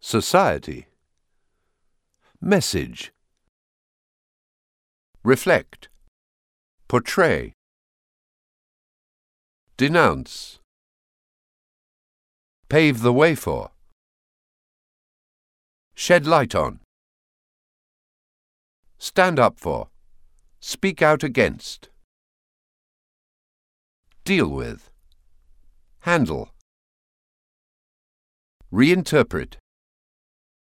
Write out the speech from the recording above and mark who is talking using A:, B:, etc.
A: Society. Message. Reflect. Portray. Denounce. Pave the way for. Shed light on. Stand up for. Speak out against. Deal with. Handle. Reinterpret.